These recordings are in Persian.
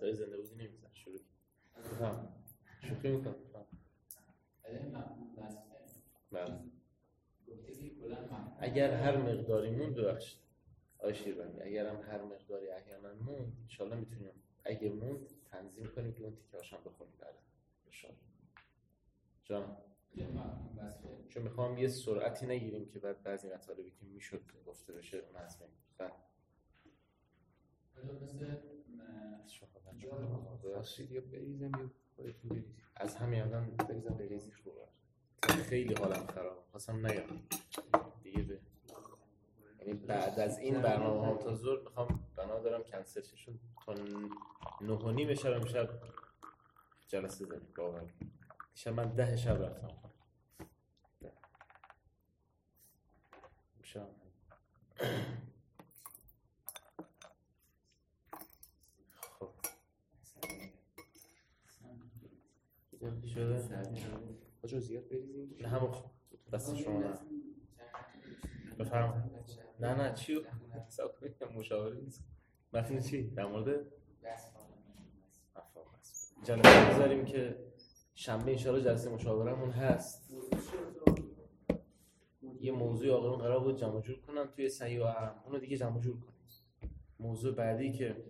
مقطع زنده بودی نمیزن شروع کنم شوخی میکنم. اگر هر مقداری موند ببخشید آقای شیربندی، اگر هم هر مقداری احیانا موند انشالله میتونیم اگه موند تنظیم کنیم که اون تیکه هاشم بخوریم بعدا انشالله. جان چون میخوام یه سرعتی نگیریم که بعد بعضی مطالبی که میشد گفته بشه اون از بین. باشید یا بریزم یا خودتون بریزید. از همین الان بریزم بریزی خوبه. خیلی حالم خراب خواستم نیام دیگه یعنی بعد از این برنامه ها تا ظهر میخوام بنا دارم کنسل شد تا 9:30 شب امشب جلسه داریم. باور شب من 10 شب رفتم شب خب شده آجا زیاد بریزیم نه همون دست شما نه بفرم نه چیو مشاوره نیست متن چی در مورد جلسه بذاریم که شنبه انشاءالله جلسه مشاورمون هست. یه موضوع آقایون قرار بود جمع جور کنن توی صحیح و اهم، اونو دیگه جمع جور کنیم. موضوع بعدی که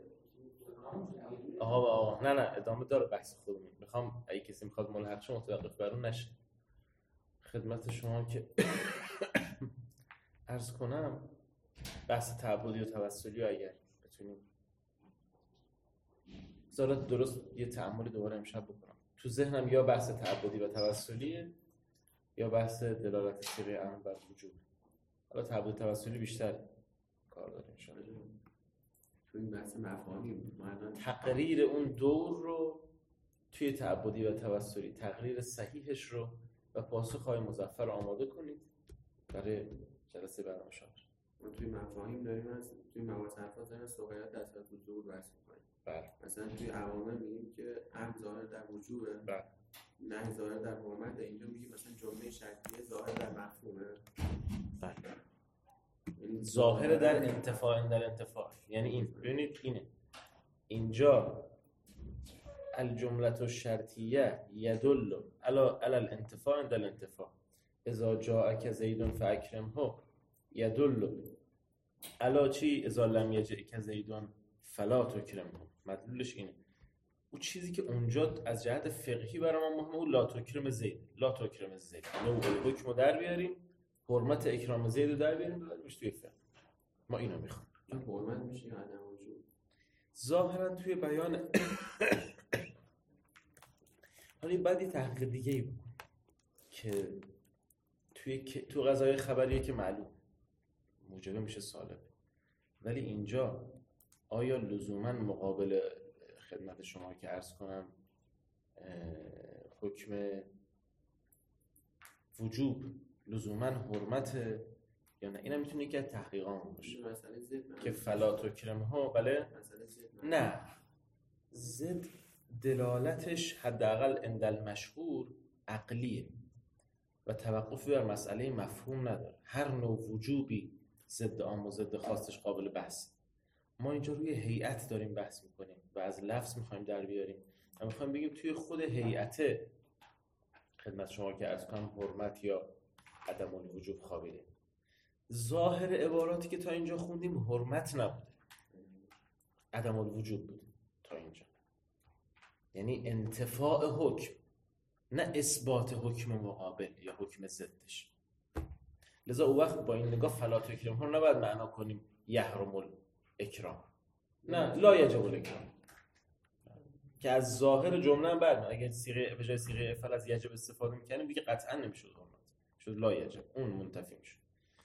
آقا نه ادامه داره بحث خودمون. میخوام اگه کسی میخواد ملحق شه متوقف بر اون نشه. خدمت شما که عرض کنم بحث تعبدی و توسلی اگر بتونیم زارت درست یه تأملی دوباره امشب بکنم تو ذهنم، یا بحث تعبدی و توسلیه یا بحث دلالت صیغه امر بر وجود. حالا تعبدی توسلی بیشتر کار داره ان شاء الله. تو این بحث مفاهیم تقریر اون دور رو توی تعبدی و توسلی، تقریر صحیحش رو و پاسخ‌های مظفر آماده کنید برای جلسه برنامه شما. ما توی مفاهیم داریم از توی مواضع حرفات داریم سوغیات در صورت حضور بحث می‌کنیم. بله. مثلا توی عوامل میگیم که امر ظاهر در وجوبه. بله. نهی ظاهر در حرمت. اینجا میگیم مثلا جمله شرطیه ظاهر در مفهومه. بله. یعنی ظاهر در انتفاع یعنی این ببینید اینه اینجا الجمله الشرطیه يدل على الانتفاع عند الانتفاع. اذا جاءك زید فاکرمه يدل على چی؟ اذا لم یجئک زید فلا تکرمه. مدلولش اینه. اون چیزی که اونجا از جهت فقهی برای ما مهمه اون لا تکرم زید. نوع حکم در بیاریم، حرمت اکرام زید رو در بیاریم ببریمش توی فقه. ما اینو میخوام. حرمت میشه یا عدم وجود؟ ظاهرا توی بیان حالا بعد یه تحقیق دیگه ای بکن که تو قضایای خبریه که معلوم موجبه میشه سالبه، ولی اینجا آیا لزوما مقابل خدمت شما که عرض کنم حکم وجوب لزوما حرمت یا نه؟ اینم میتونه یکی از تحقیقامون باشه که فلا تکرمها. بله نه زد دلالتش حداقل عند المشهور عقلیه و توقفی بر مسئله مفهوم نداره. هر نوع وجوبی ضد عام و ضد خاصش قابل بحث. ما اینجا روی هیئت داریم بحث میکنیم و از لفظ میخوایم در بیاریم و میخوایم بگیم توی خود هیئت خدمت شما که عرض کنم حرمت یا عدم الوجوب خوابیده. ظاهر عباراتی که تا اینجا خوندیم حرمت نبوده، عدم الوجوب بوده تا اینجا، یعنی انتفاع حکم نه اثبات حکم مقابل یا حکم ضدش. لذا اون وقت با این نگاه فلا تکریم ها نباید معنا کنیم یحرم الاکرام، نه لا یجب الاکرام که از ظاهر جمله هم بعد اگه صیغه به جای صیغه افعال از یجب استفاده میکنیم دیگه قطعا نمیشد حرمت، شد لا یجب، اون منتفی میشد.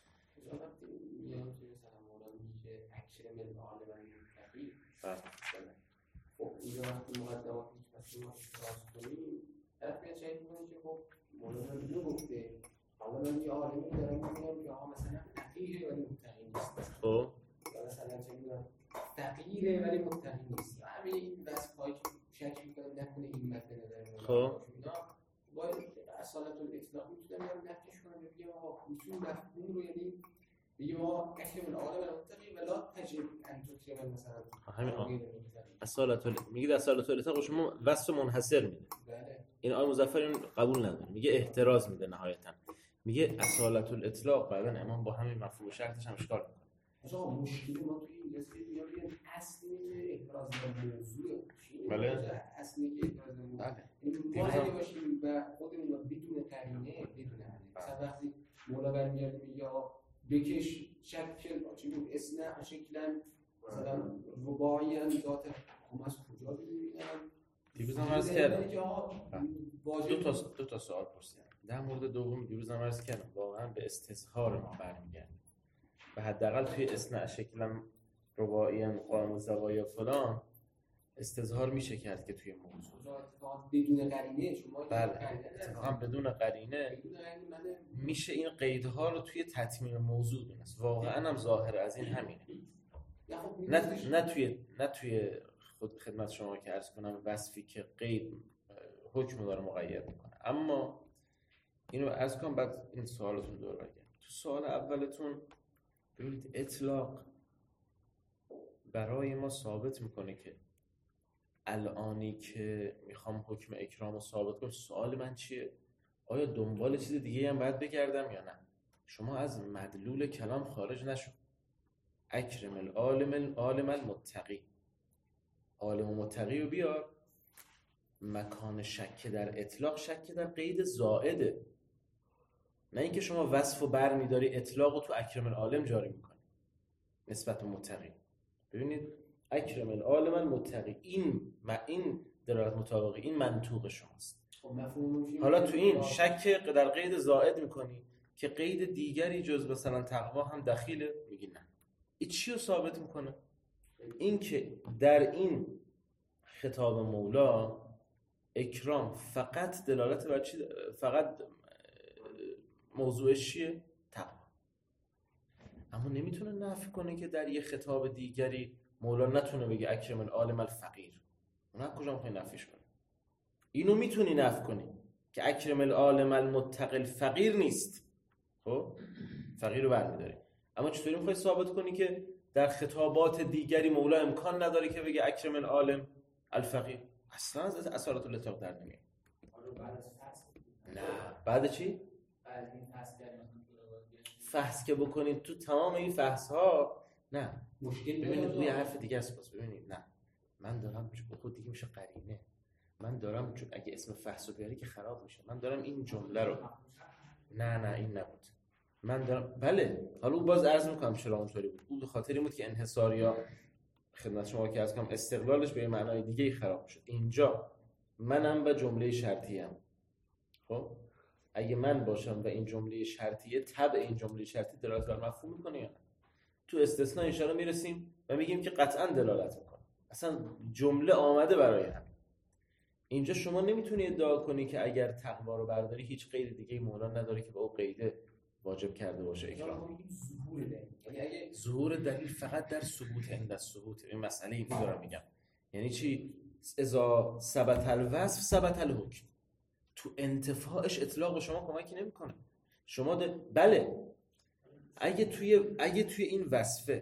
خب اینجا وقتی مقدمات هیچ ما راست کنیم طرف میاد شاید میکنه که خب مولانا اینو گفته، حالا من یه عالمی دارم میگم که آقا مثلا فقیره ولی متقی نیست، خب یا مثلا چه میدونم فقیره ولی متقی نیست، همین دست پایی که شک میکنم نکنه این متن نداره. خب باید اصالت الاطلاق میتونم نفیش کنم بگیم آقا اصول مفهوم رو، یعنی بگیم آقا اکرم العالم المتقی ولا تجب ان تکرم مثلا همین میگید اصالت الاطلاق شما وصف منحصر میده. این آقای مظفر این قبول نداره، میگه احتراز میده نهایتا، میگه اصالت الاطلاق. بعدن امام با همین مفهوم شرطش هم اشکال میکنه. آقا مشکلی ما توی این جلسه میگم اصلی احتراز به موضوع چیه؟ بله. اصلی احتراز به موضوع. بله. ما اگه باشیم و خودمون بدون قرینه بدون مثلا وقتی مولا برمیگرده میگه بکش شکل چی بود اصنع شکلا مثلا رباعی ذات هم از کجا ببینم دیروز هم عرض کردم دو تا سوال پرسیدم در مورد دوم. دیروز هم عرض کردم واقعا به استظهار ما برمیگرده و حداقل توی اصنع شکلا رباعی قائم الزوایا فلان استظهار میشه کرد که توی موضوع بدون قرینه شما اتفاقا بدون قرینه میشه این قیدها رو توی تتمیم موضوع دونست. واقعا هم ظاهر از این همینه. نه توی خود خدمت شما که عرض کنم وصفی که قید حکم داره مقید میکنه. اما اینو عرض کنم بعد این سوالتون دور برگردم. تو سوال اولتون ببینید اطلاق برای ما ثابت میکنه که الانی که میخوام حکم اکرام رو ثابت کنم، سوال من چیه؟ آیا دنبال چیز دیگه هم باید بگردم یا نه؟ شما از مدلول کلام خارج نشو. اکرم العالم المتقی، عالم و متقی رو بیار. مکان شک در اطلاق شک در قید زائده، نه اینکه شما وصف و بر میداری اطلاق رو تو اکرم العالم جاری میکنی نسبت به متقی. ببینید اکرم العالم المتقی این دلالت مطابقی این منطوق شماست. حالا تو این شک در قید زائد میکنی که قید دیگری جز مثلا تقوا هم دخیله، میگی نه. این چی رو ثابت میکنه؟ این که در این خطاب مولا اکرام فقط دلالت بر چی؟ فقط موضوعش چیه؟ تقوا. اما نمیتونه نفی کنه که در یه خطاب دیگری مولا نتونه بگه اکرم العالم الفقیر. اون کجا میخوای نفیش کنی؟ اینو میتونی نفی کنی که اکرم العالم المتقی الفقیر نیست. خب فقیر رو برمی‌داری. اما چطوری میخوای ثابت کنی که در خطابات دیگری مولا امکان نداره که بگه اکرم العالم الفقیر؟ اصلا از اصالت الاطلاق در نمیاد. نه بعد چی؟ بعد این فحص که بکنید تو تمام این فحص ها نه مشکل. ببینید روی حرف دیگه است. پس ببینید نه من دارم خود دیگه میشه قرینه. من دارم چون اگه اسم فحص رو بیاری که خراب میشه. من دارم این جمله رو نه این نبود. من دارم بله حالا اون باز عرض میکنم چرا اونطوری بود. اون به خاطر این بود که انحصاریا خدمت شما که عرض کنم استقلالش به معنای دیگه خراب شد. اینجا منم و جمله شرطی ام. خب اگه من باشم و این جمله شرطیه تبع این جمله شرطی دلالت بر مفهوم میکنه یا نه؟ تو استثناء ان شاء الله میرسیم و میگیم که قطعا دلالت میکنه. اصلا جمله آمده برای همین. اینجا شما نمیتونی ادعا کنی که اگر تقوا رو برداری هیچ قید دیگه مولا نداره که با اون قید واجب کرده باشه اکرام. ظهور دلیل فقط در ثبوت عند الثبوت. این مسئله اینو دارم میگم. یعنی چی؟ اذا ثبت الوصف ثبت الحکم. تو انتفاعش اطلاق شما کمکی نمیکنه. شما بله اگه توی این وصفه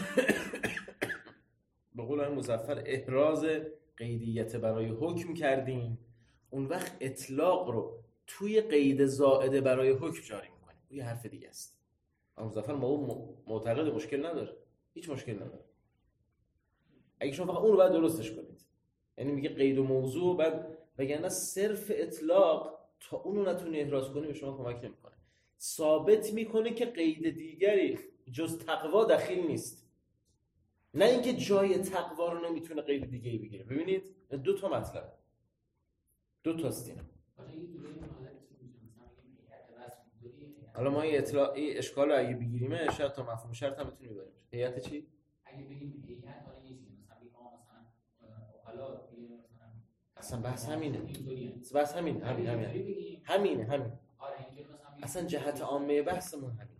به قول آقای مظفر احراز قیدیت برای حکم کردیم، اون وقت اطلاق رو توی قید زائده برای حکم جاری میکنیم. این حرف دیگه است. آقای مظفر معتقد مشکل نداره، هیچ مشکل نداره. اگه شما فقط اون رو باید درستش کنید، یعنی میگه قید و موضوع بعد وگرنه صرف اطلاق تا اونو نتونی احراز کنی به شما کمک نمیکنه. ثابت میکنه که قید دیگری جز تقوا دخیل نیست، نه اینکه جای تقوا رو نمیتونه قید دیگه‌ای بگیره. ببینید دو تا مطلب، دو تاست اینا. حالا ما این اشکال رو اگه بگیریم شاید تا مفهوم شرط هم بتونیم ببریم. هیئت چی؟ اگه بگیم هیئت حالا یه چیزی مثلا بگیم حالا اصلا بحث همینه. بحث همینه. اصلا جهت عامه بحثمون همینه.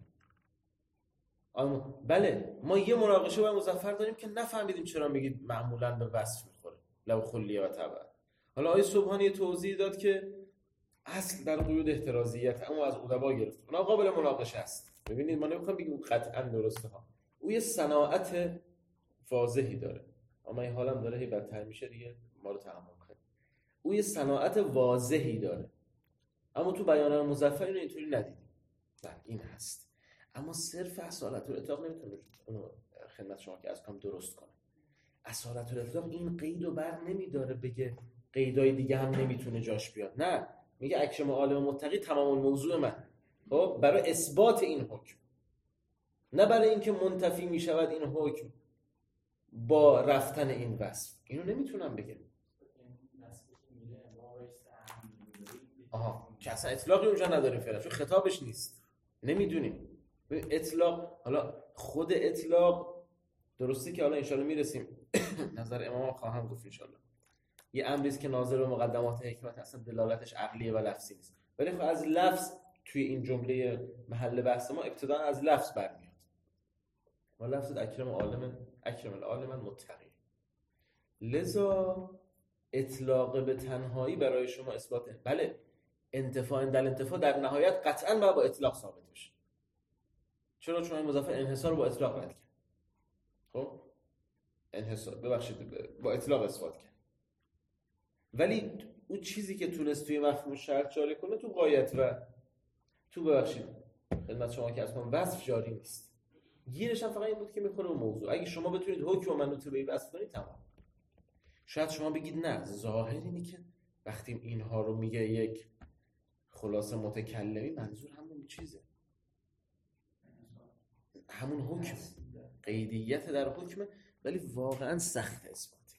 بله ما یه مناقشه با مظفر داریم که نفهمیدیم چرا میگید معمولا به وصف میخوره لو خلیه و تبع. حالا آقای سبحانی توضیح داد که اصل در قیود احترازیت اما از ادبا گرفت. اونا قابل مناقشه است. ببینید ما نمیخوام بگیم قطعا درسته ها. او یه صناعت واضحی داره. اما این حالم داره هی بدتر میشه دیگه، ما رو تحمل کنید. او یه صناعت واضحی داره، اما تو بیان مظفر اینو اینطوری ندیدیم. بله این هست، اما صرف اصالت الاطلاق نمیتونه اونو خدمت شما که از کام درست کنه. اصالت الاطلاق این قید رو بر نمیداره بگه قیدای دیگه هم نمیتونه جاش بیاد، نه، میگه اکرم عالم متقی تمام الموضوع من، خب برای اثبات این حکم، نه برای اینکه منتفی میشود این حکم با رفتن این وصف. اینو نمیتونم بگم. آها که اصلا اطلاقی اونجا نداریم فعلا، چون خطابش نیست، نمیدونیم. اطلاق، حالا خود اطلاق درسته که حالا انشالله میرسیم نظر امام خواهم گفت انشالله، یه امریست که ناظر به مقدمات حکمت اصلا دلالتش عقلیه و لفظی نیست، ولی خب از لفظ توی این جمله محل بحث ما ابتداء از لفظ برمیاد و لفظ اکرم العالم متقی. لذا اطلاق به تنهایی برای شما اثبات، بله انتفاع در نهایت قطعا باید با اطلاق ثابت بشه. چرا؟ چون این مظفر انحصار رو با اطلاق رد کرد. خب انحصار با اطلاق اثبات کرد، ولی اون چیزی که تونست توی مفهوم شرط جاری کنه تو غایت و تو خدمت شما که اصلا وصف جاری نیست. گیرش هم فقط این بود که میخوره به موضوع. اگه شما بتونید حکم و منوط به وصف کنید تمام. شاید شما بگید نه، ظاهر اینه که وقتی اینها رو میگه یک خلاصه متکلمی، منظور همون چیزه، همون حکم، قیدیت در حکمه، ولی واقعا سخت اثباتی.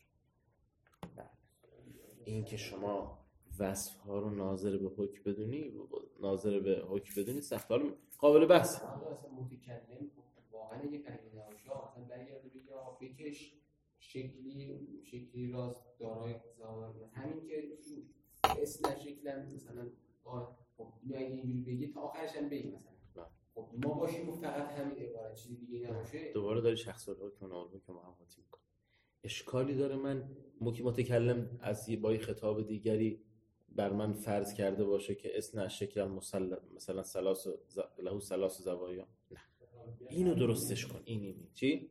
این که شما وصف ها رو ناظر به حکم بدونی سخت، حالا قابل بحث. اصلا متکلم واقعا یه کلمه نباشه اصلا برگرده بگه بکش شکلی راست دارای ظاهر، همین که اصلا شکلا مثلا خب اگه اینجوری بگی تا آخرش هم بگی مثلا خب ما باشیم و فقط همین عبارت، چیزی دیگه نباشه، دوباره داری شخص الحکم و نالحکم که محمدی میکنه. اشکالی داره من متکلم از با خطاب دیگری بر من فرض کرده باشه که اصلا شکل مثلا له ثلاث زوایا؟ نه، اینو درستش کن. این چی؟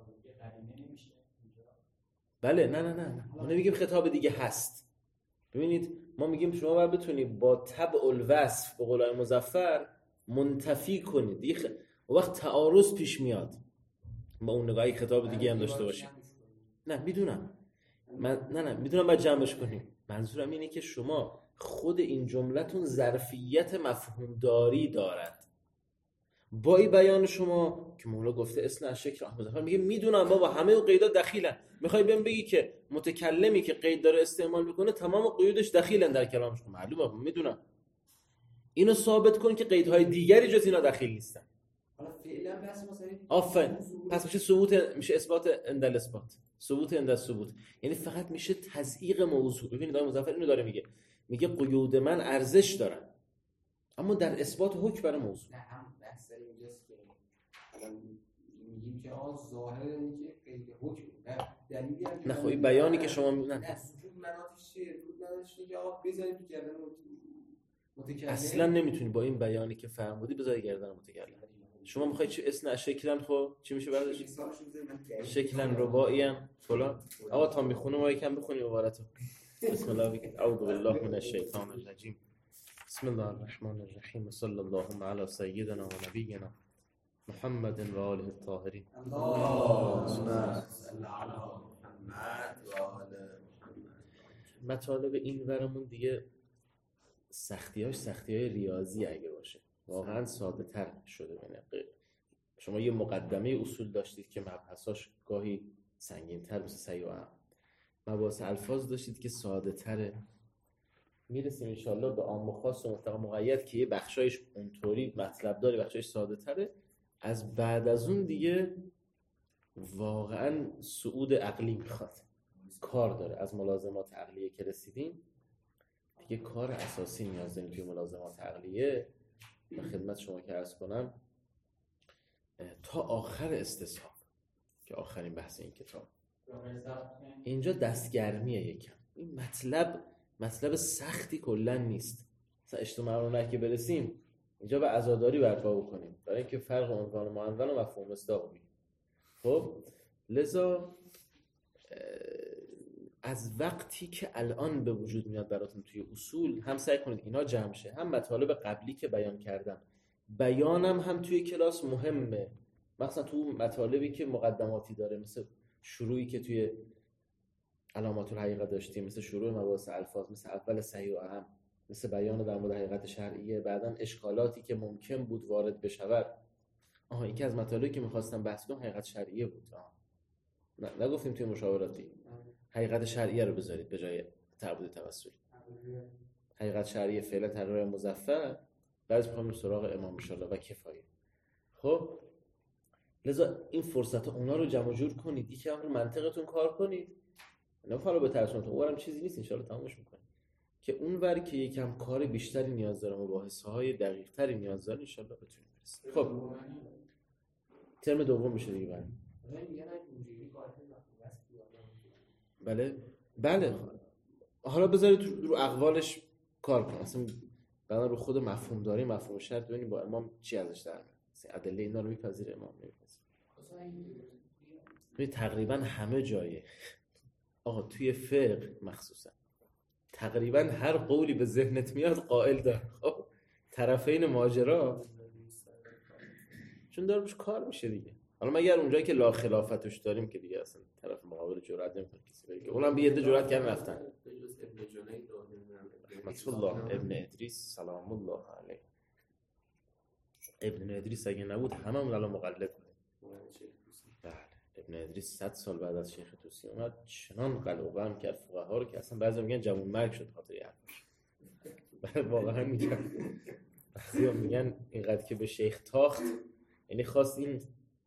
بله نه ما نمیگیم خطاب دیگه هست. ببینید ما میگیم شما باید بتونی با تبع الوصف به قول مظفر منتفی کنید. وقت تعارض پیش میاد با اون نگاهی خطاب دیگه هم داشته باشیم. نه میدونم باید جمعش کنیم. منظورم اینه که شما خود این جملتون ظرفیت مفهوم داری دارد. با این بیان شما که مولا گفته اصلا شکل مظفر، میگه میدونم بابا همه اون قیدا دخیلن. میخوای بهم بگی که متکلمی که قید داره استعمال میکنه تمام قیودش دخیلن در کلامش؟ معلومه، میدونم. اینو ثابت کن که قیدهای دیگری جز اینا دخیل نیستن. حالا فعلا بس مثلا آفرین، پس میشه ثبوت، میشه اثبات عند الاثبات، ثبوت عند الثبوت، یعنی فقط میشه تضییق موضوع. ببینید آقای مظفر اینو داره میگه قیود من ارزش دارن، اما در اثبات حکم برای موضوع. نه هم بحث اینجاست که الان میگیم که ظاهر اینه که قید حکم، نه دلیلی هم نه خب این بیانی که شما نه سجود مناطش چیه؟ که آقا بذارید تو گردن متکلم. اصلا نمیتونی با این بیانی که فرمودی بذاری گردن متکلم. شما میخوای چی اصلا شکلن، خب چی میشه بعدش؟ شکلن رباعی ام فلان. آقا تا میخونه ما یکم بخونیم عبارتو. بسم الله اعوذ بالله من الشیطان الرجیم. بسم الله الرحمن الرحیم. صلی الله علی سیدنا و نبینا محمد و آله الطاهرین. اللهم صل علی محمد و آل محمد. مطالب این ورمون دیگه سختی‌های ریاضی اگه باشه واقعا ساده تر شده. شما یه مقدمه اصول داشتید که مبحثاش گاهی سنگین تر مثل سعی و عمل، مباحث الفاظ داشتید که ساده تره. میرسیم انشالله به عام و خاص و مطلق مقید که یه بخشایش اونطوری مطلب داره، بخشایش ساده تره. از بعد از اون دیگه واقعا صعود عقلی میخواد، کار داره. از ملازمات عقلیه که رسیدیم دیگه کار اساسی نیاز داریم توی ملازمات عقلیه. و خدمت شما که عرض کنم تا آخر استصحاب که آخرین بحث این کتاب، اینجا دستگرمیه. یکم این مطلب سختی کلا نیست. مثلا اجتماع رو که برسیم اینجا به عزاداری برپا بکنیم برای اینکه فرق عنوان معول و مفهوم مصداق بگیم. خب لذا از وقتی که الان به وجود میاد براتون توی اصول، هم سعی کنید اینا جمع شه، هم مطالب قبلی که بیان کردم. بیانم هم توی کلاس مهمه، مثلا تو مطالبی که مقدماتی داره، مثل شروعی که توی علامات الحقیقه داشتیم، مثل شروع مباحث الفاظ، مثل اول صحیح و اهم، مثل بیان در مورد حقیقت شرعیه، بعدن اشکالاتی که ممکن بود وارد بشود. یکی از مطالبی که می‌خواستم بحث کنم حقیقت شرعیه بود. نگفتیم توی مشاوراتی حقیقت شرعیه رو بذارید به جای تعبد توسلی. حقیقت شرعیه فعلا تقریر مظفر، بعدش می‌خوام سراغ امام ان شاءالله و کفایه. خب لذا این فرصت اونا رو جمع جور کنید، یکی هم منطقتون کار کنید، نه فقط به ترجمه‌تون، اونم چیزی نیست، ان شاءالله تمامش می‌کنید. که اونور که یکم کار بیشتری نیاز داره، مباحثه‌های دقیق‌تری نیاز داره، ان شاءالله بتونید برسید. خب ترم دوم میشه دیگه. بله حالا بذارید رو اقوالش کار کنید، اصلا بعدا رو خود مفهوم داری، مفهوم شرط ببینید با امام چی ازش در میاد، ادله اینا رو میپذیره امام نمیپذیره. تقریبا همه جایه آقا توی فقه مخصوصا تقریبا هر قولی به ذهنت میاد قائل داره. خب طرفین ماجرا چون داره روش کار میشه دیگه. حالا مگر اونجایی که لا خلافتش داریم که دیگه اصلا طرف مقابل جرأت نمیکنه کسی بگه، اونم به یه عده جرأت کردن رفتن. رحمت الله ابن ادریس سلام الله علیه، ابن ادریس اگه نبود هممون الان مقلد بودیم. بله ابن ادریس 100 سال بعد از شیخ طوسی اومد، چنان قلقه هم کرد فقها رو که اصلا بعضی میگن جوون مرگ شد خاطر این حرفش. بله واقعا میگن، بعضیا میگن اینقدر که به شیخ تاخت، یعنی خواست این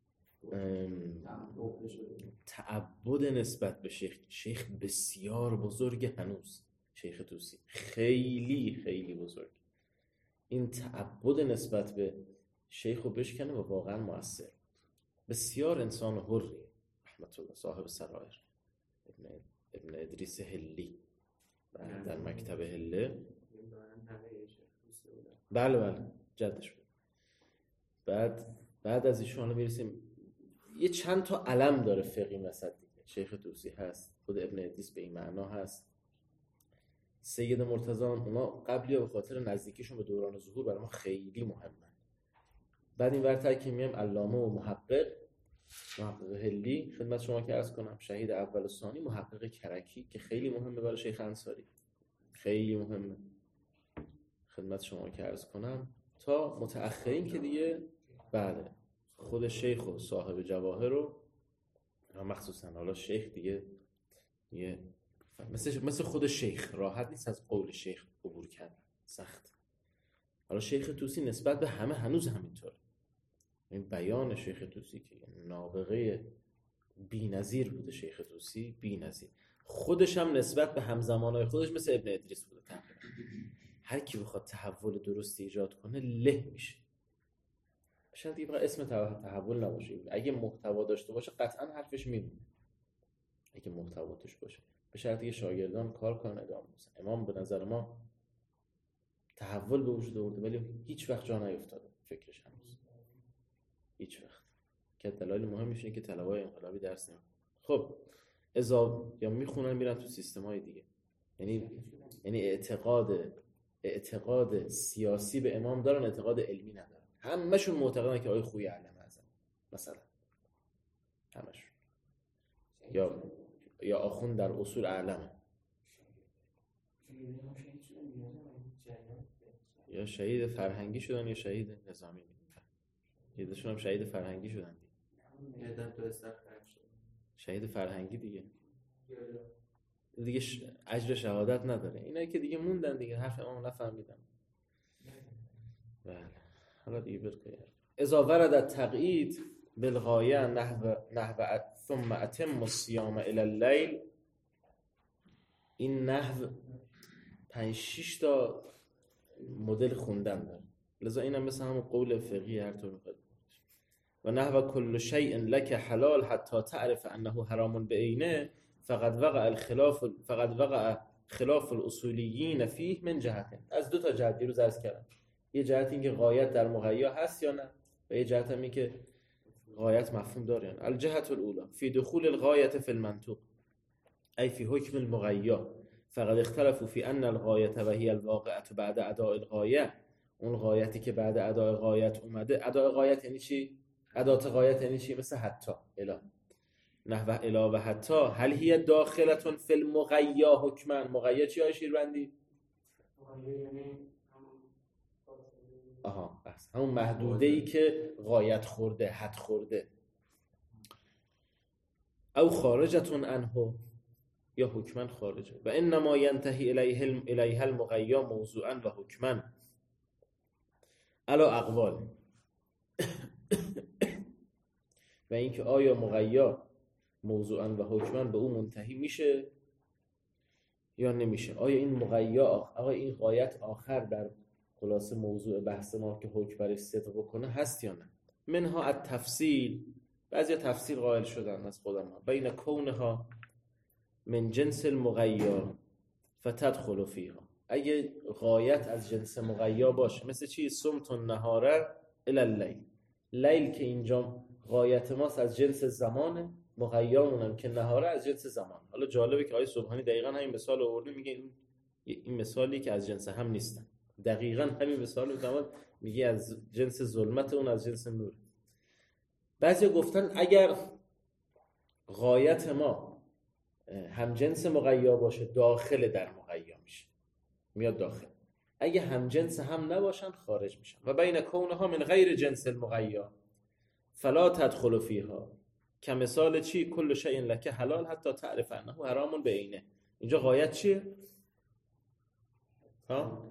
تعبد نسبت به شیخ بسیار بزرگ، هنوز شیخ طوسی خیلی خیلی بزرگ، این تعبد نسبت به شیخ رو بشکنه و واقعا مؤثر. بسیار انسان حری رحمت الله، صاحب سرایر، ابن ادریس هلی در مکتب هله. بله جدش بود. بعد از ایشون میرسیم یه چند تا علم داره فقهی وسط دیگه. شیخ طوسی هست، خود ابن ادریس به این معنا هست، سید مرتضی، اونا قبلی به خاطر نزدیکیشون به دوران ظهور برای ما خیلی مهمه. بعد این ورتر که میام علامه و محقق هلی خدمت شما که عرض کنم، شهید اول و ثانی، محقق کرکی که خیلی مهمه برای شیخ انصاری، خیلی مهمه خدمت شما که عرض کنم، تا متأخرین که دیگه بله خود شیخ و صاحب جواهر رو مخصوصا، حالا شیخ دیگه مثل خود شیخ راحت نیست از قول شیخ عبور کردن، سخت. حالا شیخ طوسی نسبت به همه هنوز همینطوره. این بیان شیخ طوسی که نابغه بی‌نظیر بوده، شیخ طوسی بی‌نظیر، خودش هم نسبت به همزمانای خودش مثل ابن ادریس بوده تقریبا. هر کی بخواد تحول درست ایجاد کنه له میشه. شاید دیگه اسم تحول نباشه، اگه محتوا داشته باشه قطعا حرفش میمونه، اگه محتوا توش باشه، به شرطی که شاگردان کار کنن ادامه بدن. امام به نظر ما تحول به وجود آورده ولی هیچ وقت جا نیفتاده فکرش، هنوز هیچ وقت. که دلایل مهمش اینه که طلبای انقلابی درس نمیخونن. خب یا میخونن میرن تو سیستم‌های دیگه، یعنی اعتقاد سیاسی به امام دارن، اعتقاد علمی ندارن. همشون معتقدن که آقای خوی علم اعظم مثلا، همشون یا آخوند در اصول اعلمه، یا شهید فرهنگی شدن یا شهید نظامی. یادشون هم شهید فرهنگی شدن شهید فرهنگی دیگه اجر شهادت نداره. اینایی که دیگه موندن دیگه، حرف امام نفهمیدن. بله حالا دیگه برکن. اذا ورد التقیید بالغایه نحو ثم اتم الصیام الی اللیل، این نحو 5-6 تا مدل خوندن داره، لذا اینم مثل همون قول فقهی هر طور میخواد. و نحو کل شیء لک حلال حتی تعرف انه حرام بعینه فقد وقع خلاف الاصولیین فیه من جهت. از دو تا جهت رو عرض کردم، یه جهت این که غایت در مغیا هست یا نه، و یه جهت هم این که غایت مفهوم داره. الجهت الاولى فی دخول الغایت فی المنطوق، ای فی حکم المغیا فقد اختلفوا فی ان الغایه و هی الواقعه بعد اداء الغایه. اون غایتی که بعد اداء غایت اومده، اداء غایت یعنی چی؟ ادات غایت یعنی چی؟ مثل حتی الی، نحو الی و حتی. هل هی داخله فی المغیا حکما. مغیا چی های شیربندی؟ آها بس همون محدوده ای که غایت خورده، حد خورده. او خارجتون عنه، یا حکما خارجه. و انما ینتهی الیها المغیا موضوعا و حکما علی اقوال. و اینکه آیا مغیا موضوعا و حکما به اون منتهی میشه یا نمیشه. آیا این مغیا، آقا این غایت آخر در خلاصه موضوع بحث ما که حکم برش صدق کنه هست یا نه. منها التفصیل، بعضی تفصیل قائل شدن از خودم، بین کونها من جنس المغیا فتدخل فیها. اگه غایت از جنس مغیا باشه، مثل چی؟ صمت النهار الی اللیل. لیل که اینجا غایت ماست از جنس زمانه، مغیامونم که نهاره از جنس زمان. حالا جالبه که آیه سبحانی دقیقاً همین مثال آورده، میگه این مثالی که از جنس هم نیستن. دقیقاً همین مثال رو میگه از جنس ظلمت، اون از جنس نور. بعضی گفتن اگر غایت ما هم جنس مغیا باشه، داخل در مغیا میشه، میاد داخل. اگه هم جنس هم نباشن خارج میشن. و بین کونها من غیر جنس المغیا فلا تدخل فیها. که مثال چی؟ کل شیء لک حلال حتی تعرف انه حرام بعینه. اینجا غایت چیه؟ ها؟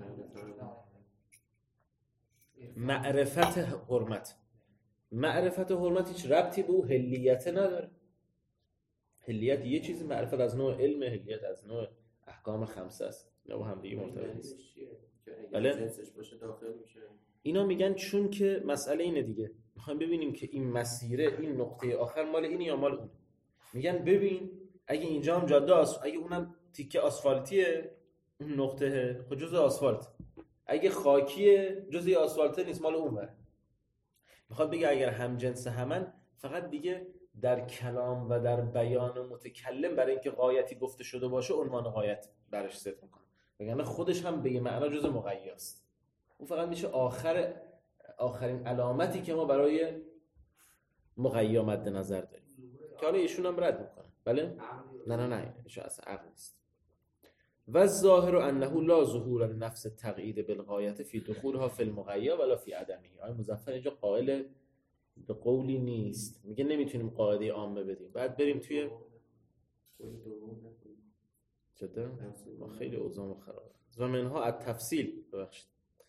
معرفت حرمت. معرفت حرمت هیچ ربطی به او هلیت نداره. هلیت یه چیزی، معرفت از نوع علم، هلیت از نوع احکام خمسه است. نه با هم دیگه مرتبط نیست. بله؟ اینا میگن چون که مسئله اینه دیگه، میخوایم ببینیم که این مسیره، این نقطه آخر مال اینه یا مال اون. میگن ببین اگه اینجا هم جاده اگه اونم تیکه آسفالتیه، اون نقطه خود جزء آسفالت. اگه خاکیه جزء آسفالت نیست، مال اون بره. میخواد بگه اگر هم جنس همن، فقط دیگه در کلام و در بیان متکلم برای اینکه غایتی گفته شده باشه عنوان غایت برش صدق میکنه، وگرنه خودش هم به یه معنا جزء مغیاست. اون فقط میشه آخرین علامتی که ما برای مغیا مد نظر داریم، که حالا ایشون هم رد میکنه. بله؟ نه ایشون اصلا عقل نیست. و الظاهر انه لا ظهور لنفس التقیید بالغایت فی دخولها فی المغیا ولا فی عدمه. آقای مظفر اینجا قائل به قولی نیست، میگه نمیتونیم قاعده عامه بدیم، بعد بریم توی جدا ما خیلی اوضاع خرابه. و منها التفصیل، ببخشید،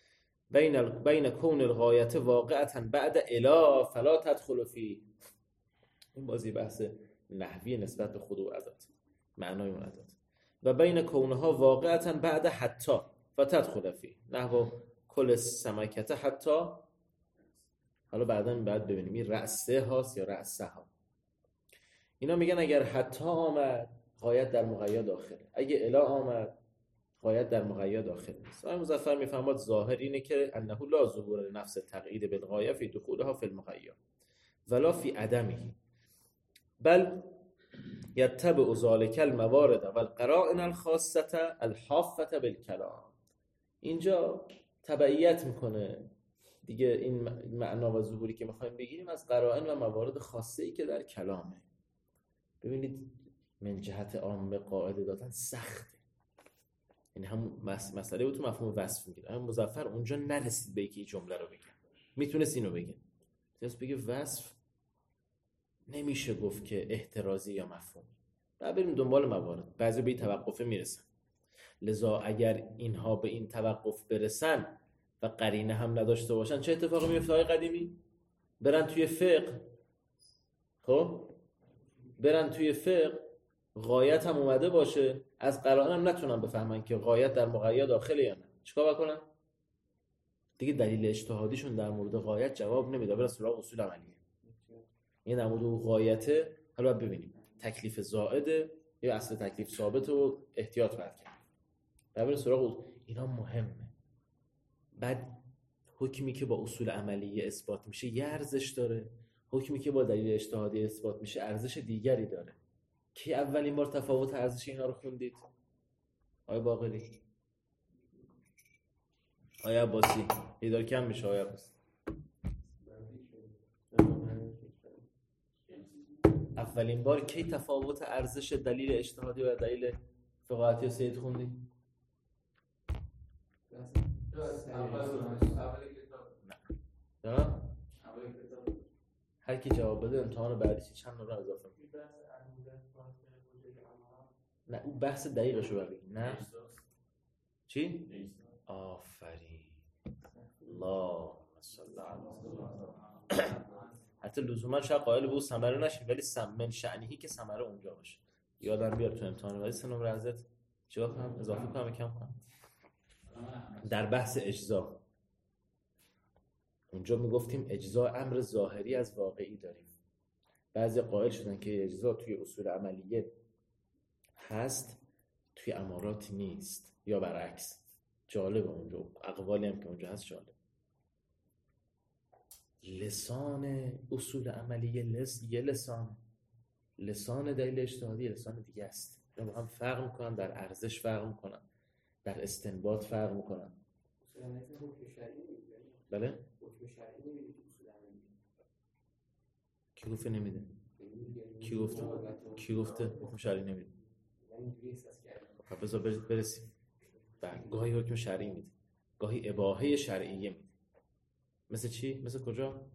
بین کون الغایت واقعتا بعد الا فلا تدخل فی. این بازی بحث نحوی نسبت به خود و ادات، معنای اون ادات. و بین کونها واقعتا بعد حتی فتدخل فی نحو کل سمکت حتی. حالا بعد ببینیم این رأسه هاست یا رأسه ها. اینا میگن اگر حتی آمد غایت در مغیا داخله، اگه الا آمد غایت در مغیا داخل نیست. آقای مظفر میفهمد ظاهر اینه که انه لا ظهور نفس تقیید بالغایه فی دخولها فی المغیا ولا فی عدمه بل یتبع ذلک الموارد و القرائن الخاصه الحافه بالکلام. اینجا تبعیت میکنه دیگه این معنا و ظهوری که میخوایم بگیریم از قرائن و موارد خاصه ای که در کلامه. ببینید من جهت عامه قاعده دادن سخته، یعنی هم مسئله بود تو مفهوم وصف میگیره. اما مظفر اونجا نرسید به اینکه جمله رو بگه، میتونست اینو بگه، میتونست بگه وصف نمیشه گفت که احترازی یا مفهوم. بعد بریم دنبال موارد، بعضی به این توقفه میرسن. لذا اگر اینها به این توقف برسن و قرینه هم نداشته باشن، چه اتفاقی میفته های قدیمی؟ برن توی فقه، خب برن توی فقه غایت هم اومده باشه، از قرائن هم نتونن بفهمن که غایت در مغیا داخله یا نه، چیکار بکنن؟ دیگه دلیل اجتهادیشون در مورد غایت جواب نمیده، برن سراغ اصول عملیه. این در مورد غایته حالا ببینیم تکلیف زائده یا اصل تکلیف ثابت و احتیاط باید کرد. برن سراغ اینا مهمه. بعد حکمی که با اصول عملیه اثبات میشه یه ارزش داره، حکمی که با دلیل اجتهادی اثبات میشه ارزش دیگری داره. کی اولین بار تفاوت ارزش اینا رو خوندید؟ آیا باقری؟ آیا عباسی؟ هیدار کم میشه آیا عباسی؟ اولین بار کی تفاوت ارزش دلیل اجتهادی و دلیل فقاهتی و سید خوندی؟ نه. هر کی جواب بده امتحان بعدی چند نمره اضافه می‌کنه. نه اون بحث دقیقش رو بگیم. نه چی؟ آفرین. الله صلی علی. حتی لزوما شاید قائل به اون ثمره نشیم ولی من شأنهی که ثمره اونجا باشه. یادم بیاد تو امتحان ولی 3 نمره ازت چیکار کنم؟ اضافه کنم کم کنم؟ در بحث اجزا اونجا میگفتیم اجزا امر ظاهری از واقعی داریم. بعضی قائل شدن که اجزا توی اصول عملیه هست توی امارات نیست یا برعکس. جالب اونجا اقوالی هم که اونجا هست جالب. لسان اصول عملیه یه لسان دلیل اجتهادی لسان دیگه است. با هم فرق میکنن، در ارزش فرق میکنن، در استنباط فرق میکنن. بله؟ کی گفته نمیده؟ کی گفته حکم شرعی نمیده؟ خب بذار برسیم. گاهی حکم شرعی میده، گاهی اباحه شرعیه میده. مثل چی؟ مثل کجا؟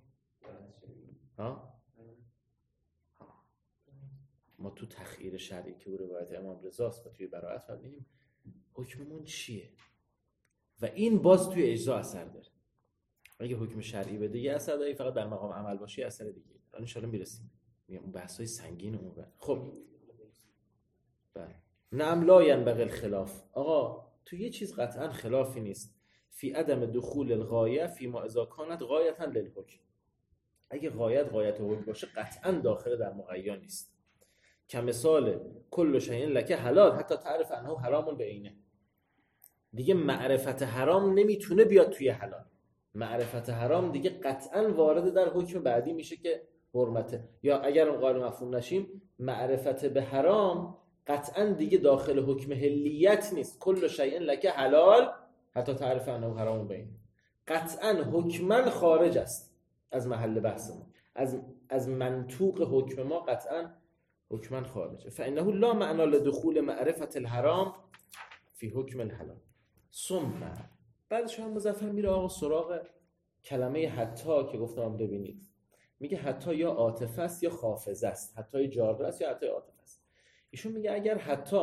ما تو تخییر شرعی که روایت امام رضاست و توی براءت می‌بینیم حکممون چیه؟ و این باز توی اجزا اثر داره. اگه حکم شرعی بده یه اثر داره، فقط در مقام عمل باشه اثر دیگه. ان شاء الله میرسیم. میگم اون بحث‌های سنگین اون بعد. خب بله. نعم لا ينبغي الخلاف. آقا تو یه چیز قطعا خلافی نیست. فی عدم دخول الغایه فی ما اذا کانت غایتا للحکم. اگه غایت حکم باشه قطعا داخل در مغیا نیست. کمثال کل شیء لک حلال حتی تعرف انه حرام بعینه. دیگه معرفت حرام نمیتونه بیاد توی حلال. معرفت حرام دیگه قطعا وارد در حکم بعدی میشه که حرمته. یا اگر اون قائل مفهوم نشیم معرفت به حرام قطعا دیگه داخل حکم حلیت نیست. کل شیء لک حلال حتی تعرف انه حرام بعینه. قطعا حکما خارج است از محل بحث ما، از منطوق حکم ما قطعا حکما خارجه. فانه لا معنی لدخول معرفت الحرام فی حکم الحلال. ثم بعدش هم مظفر میره آقا سراغ کلمه حتی که گفتم ببینید. میگه حتی یا عاطفه است یا خافضه است، حتی جاره است یا حتی عاطفه است. ایشون میگه اگر حتی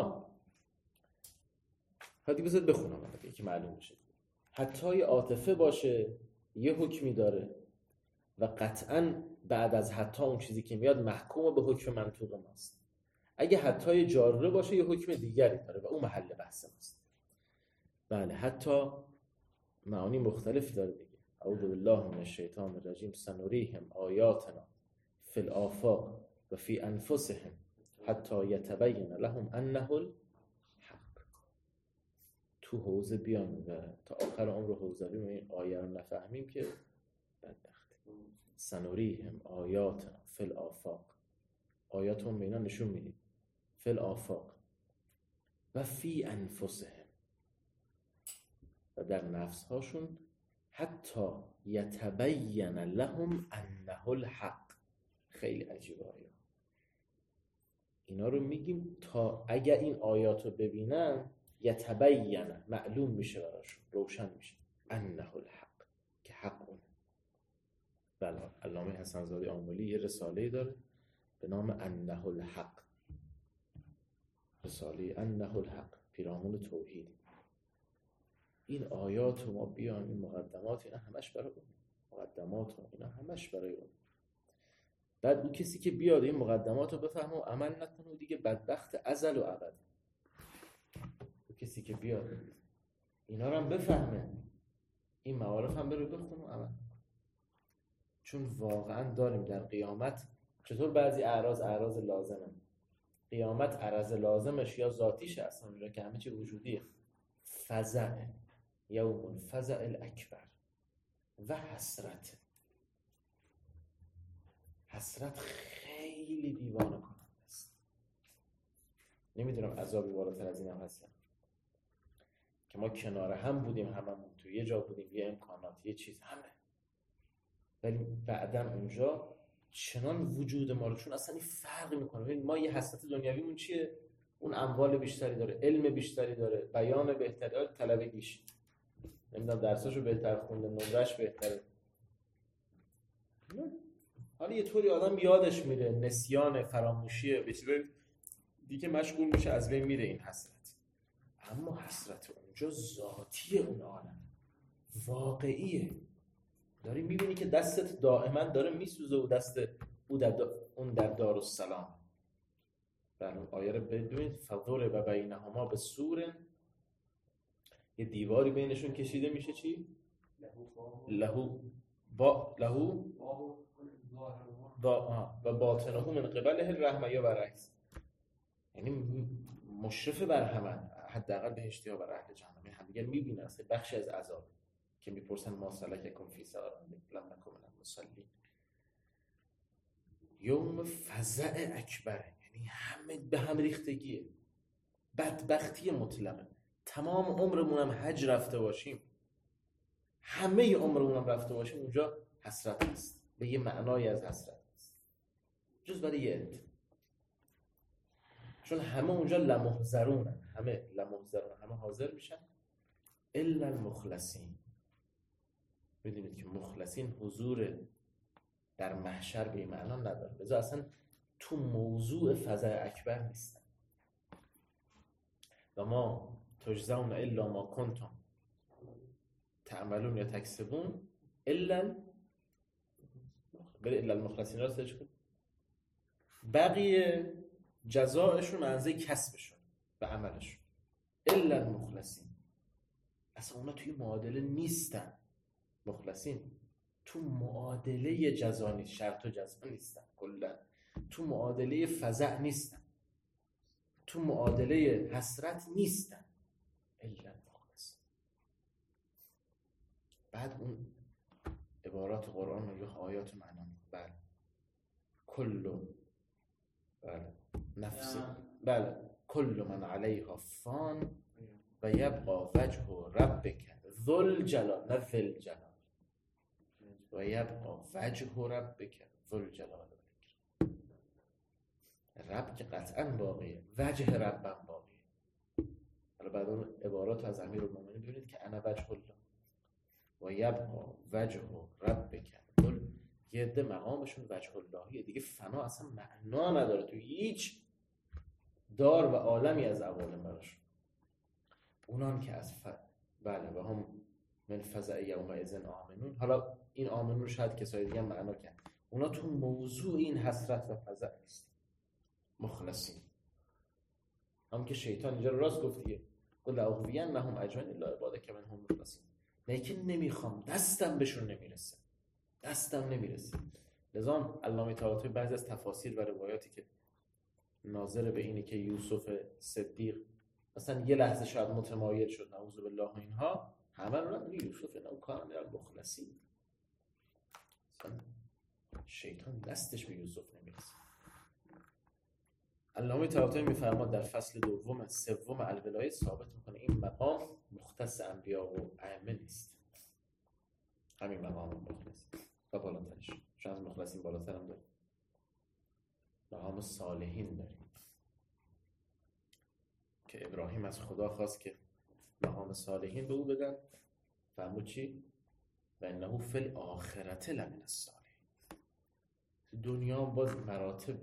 بذارید بخونم که معلوم بشه. حتی عاطفه باشه یه حکمی داره و قطعاً بعد از حتی اون چیزی که میاد محکوم به حکم منطوق ماست. اگه حتی جاره باشه یه حکم دیگری داره و اون محل بحث ماست. بله حتی معانی مختلف داره دیگه. اعوذ بالله من الشیطان الرجیم سنریهم آیاتنا فی الآفاق و فی انفسهم حتی یتبین لهم انه الحق. تو حوزه بیان و تا آخر عمر حوزوی ما این آیه رو نفهمیم که بدبختی. سنریهم آیاتنا فی الآفاق. آیاتون بینا نشون میدیم فی الآفاق و فی انفسهم و در نفس هاشون حتی یتبین لهم انه الحق. خیلی عجیبه آیه. اینا رو میگیم تا اگر این آیات رو ببینن یتبین معلوم میشه براشون، روشن میشه انه الحق که حق اونه. بله علامه حسن زاده آملی یه رساله‌ای داره به نام انه الحق. رساله انه الحق پیرامون توحید. این آیات رو ما بیان این مقدمات اینا همش برای اون. مقدمات و اینا همش برای اون. بعد اون کسی که بیاد این مقدمات رو بفهمه و عمل نکنه دیگه بدبخت ازل و ابد. اون کسی که بیاد اینا رو هم بفهمه این معارف هم بره بخونه و عمل. چون واقعا داریم در قیامت چطور بعضی اعراض لازمه. قیامت عرض لازمش یا ذاتیش هست اونجا که همه چی وجودیه. فزع یوم فزع الاکبر و حسرت. حسرت خیلی دیوانه کننده است. نمیدونم عذابی بالاتر از این هم هست که ما کنار هم بودیم، هممون تو یه جا بودیم، یه امکانات، یه چیز همه، ولی بعداً اونجا چنان وجود ما رو، چون اصلا این فرق میکنه. ما یه حسرت دنیویمون چیه؟ اون اموال بیشتری داره، علم بیشتری داره، بیان بهتری داره، طلبگیش، نمیدونم درساشو بهتر خونده، نمرش بهتره. حالا یه طوری آدم یادش میره، نسیان، فراموشیه، به چیز دیگه مشغول میشه، از بین میره این حسرت. اما حسرت اونجا ذاتیه، اون عالم واقعیه. داری میبینی که دستت دائما داره میسوزه و دست اون در دارالسلام. در اون آیه رو ببینید، فضرب بینهما بسور، یه دیواری بینشون کشیده میشه، چی؟ لهو و باطنه من قبله الرحمه، یا برعکس، یعنی مشرف بر همه، حداقل بهشتی ها بر اهل جهنم هم دیگه میبینن. اصلا بخشی از عذاب که میپرسن ما سلککم فی سقر، لم نکن من المصلین. یوم فزع اکبره، یعنی همه به هم ریختگیه، بدبختی مطلقه. تمام عمرمون هم حج رفته باشیم، همه عمرمون هم رفته باشیم، اونجا حسرت هست، به یه معنای از حسرت هست، جز برای یه عده، چون همه اونجا لمحضرونن، همه حاضر میشن، الا المخلصین. بدونید که مخلصین حضور در محشر به این معنا نداره، لذا اصلا تو موضوع فزع اکبر نیستن. و ما تجزون الا ما کنتم تعملون یا تکسبون الا المخلصین را سرچ کن، بقیه جزایشون منزه کسبشون و عملشون، الا المخلصین. اصلا اونا توی معادله نیستن. مخلصین تو معادله جزا نیست، شرط و جزا نیستن، کلا تو معادله فزع نیستن، تو معادله حسرت نیستن، الا المخلصین. بعد اون عبارات قرآن رو یه آیات معنا، بله کل، بله نفس، بله کل من علیها فان و یبقى وجه ربک ذو الجلال، نه ذل جلال، و یبقى وجه ربک ذو الجلال. رب که قطعا باقیه، وجه ربم باقیه. حالا بعد اون عبارات از امیرالمومنین ببینید که انا وجه الله و یبقى وجه ربک، یه عده مقامشون وجه اللهیه دیگه، فنا اصلا معنا نداره تو هیچ دار و عالمی از عوالم براش. اونان که از بله و هم من فزع یومئذ آمنون. حالا این آمنون رو شاید کسای دیگه معنا کرد، اونا تو موضوع این حسرت و فزع نیست. مخلصین هم که شیطان اینجا رو راست گفت دیگه، قل اغوینهم اجمعین الا عبادک منهم المخلصین. نه که نمیخوام، دستم بهشون نمیرسه، دستم نمیرسه. لذا علامه طباطبایی بعضی از تفاسیر و روایاتی که ناظر به اینه که یوسف صدیق مثلا یه لحظه شاید متمایل شد، نعوذ بالله و اینها، همه رو یوسف نه کان من المخلصین. شیطان دستش به یوسف نمیرسه. علامه طباطبایی میفرماد در فصل سوم الولایه ثابت میکنه این مقام مختص انبیا و ائمه نیست، همین مقام مخلص و بالاترش، چون از مخلصین بالاتر هم داریم، مقام صالحین داریم که ابراهیم از خدا خواست که مقام صالحین به او بدن، فرمود چی؟ و انه فی الاخرة لمن الصالحین. دنیا باز مراتب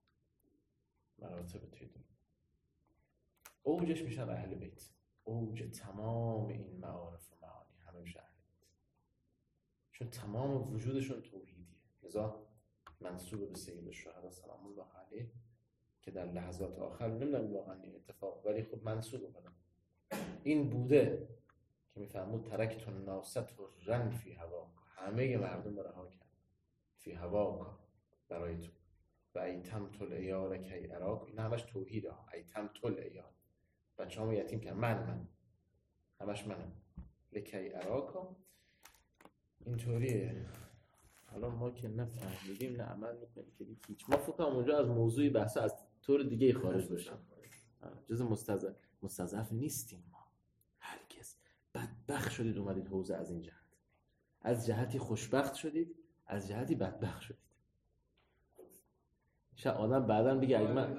توی دنیا، اوجش میشن اهل بیت، اوج تمام این معارف و معانی همه میشه اهل بیت، چون تمام وجودشون توحیدیه. لذا منسوب به سید الشهدا سلام الله علیه که در لحظات آخر، نمیدونم واقعا این اتفاق، ولی خب منسوب بدن این بوده که میفرمود ترکت الناس ترا فی هواک، همه مردم رو رها کرد، فی هواک برای تو، و ایتمت العیال کی اراک، این همش توحیده ها، ایتمت العیال، بچه همو یتیم کرد، من همش منم، لکی اراکا اینطوریه. حالا ما که نفهمیدیم نه عمل میکنیم که هیچ، ما فکرم اونجا از موضوعی بحث از طور دیگه خارج بشیم. جز مستضعف نیستیم ما هرگز. بدبخت شدید اومدید حوزه از این جهت، از جهتی خوشبخت شدید، از جهتی بدبخت شدید. شاید آدم بعداً بگه